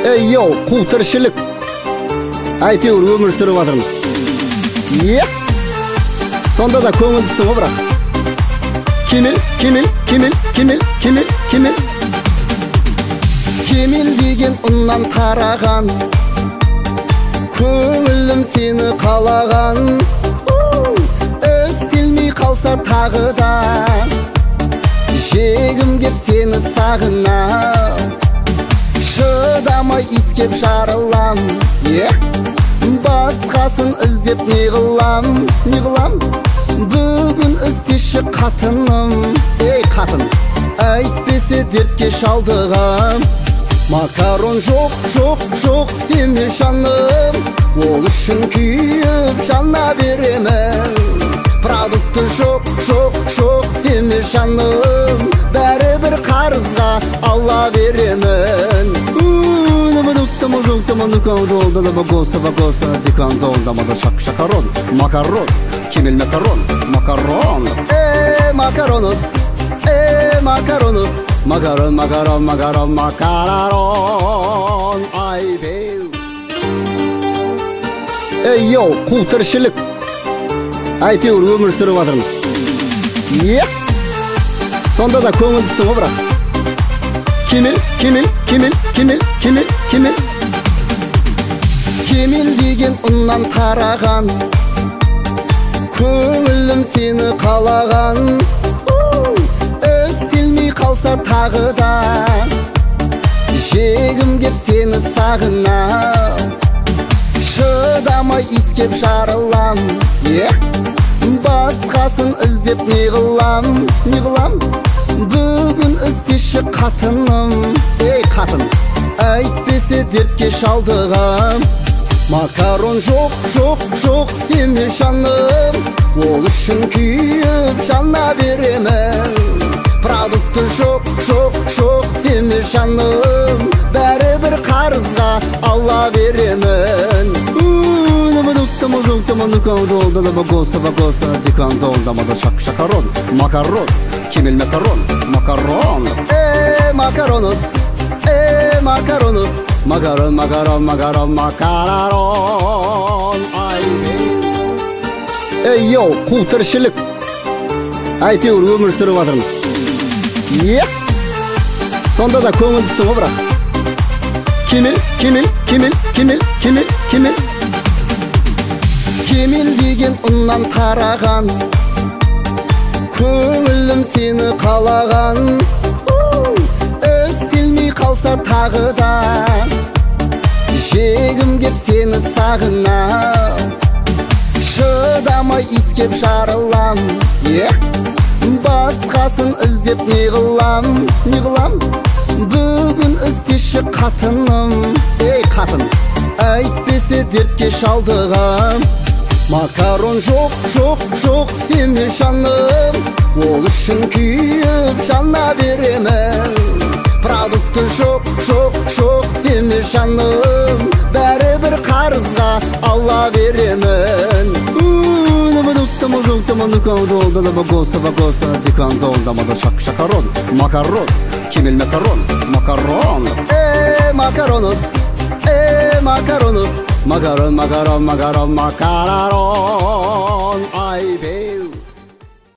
Йоу, қу тіршілік. Әйтеуір өмір сүріп жатырмыз. Сонда да көңілдісің ғой бірақ. Кемел деген ұннан тараған, көңілім сені қалаған. Істелмей қалса тағы да, жегім кеп сені сағынам. Шыдамай искеп жарылам, басқасын іздеп не қылам. Бүгін іздеші қатыным, ей қатын, әйтпесе дертке шалдығам. Макарон жоқ деме жаным, ол үшін күйіп жана беремін. Продукты жоқ деме жаным, бәрібір қарызға алла беремін. Макарон, кемел макарон. Макарон. Йоу, қу тіршілік. Әйтеуір өмір сүріп жатырмыз. Сонда да көңілдісің ғой бірақ. Кемел деген ұннан тараған, көңілім сені қалаған. Істелмей қалса тағы да, жегім кеп сені сағынам. Шыдамай искеп жарылам, басқасын іздеп не қылам. Бүгін іздеші қатыным, ей қатын, әйтпесе дертке шалдығам. Макарон жоқ деме жаным, ол үшін күйіп жана беремін. Продукты жоқ деме жаным, бәрібір қарызға алла беремін. Макарон, кемел макарон. Йоу, қу тіршілік. Әйтеуір өмір сүріп жатырмыз. Сонда да көңілдісің ғой бірақ. Кемел деген ұннан тараған, көңілім сені қалаған. Істелмей қалса тағы да, жегім кеп сені сағынам. Шыдамай искеп жарылам, басқасын іздеп не қылам. Бүгін іздеші қатыным, ей қатын, әйтпесе дертке шалдығам. Макарон жоқ деме жаным, ол үшін күйіп жана беремін. Продукты жоқ деме жаным, бәрібір қарызға алла беремін. Макарон, кемел макарон. Макарон.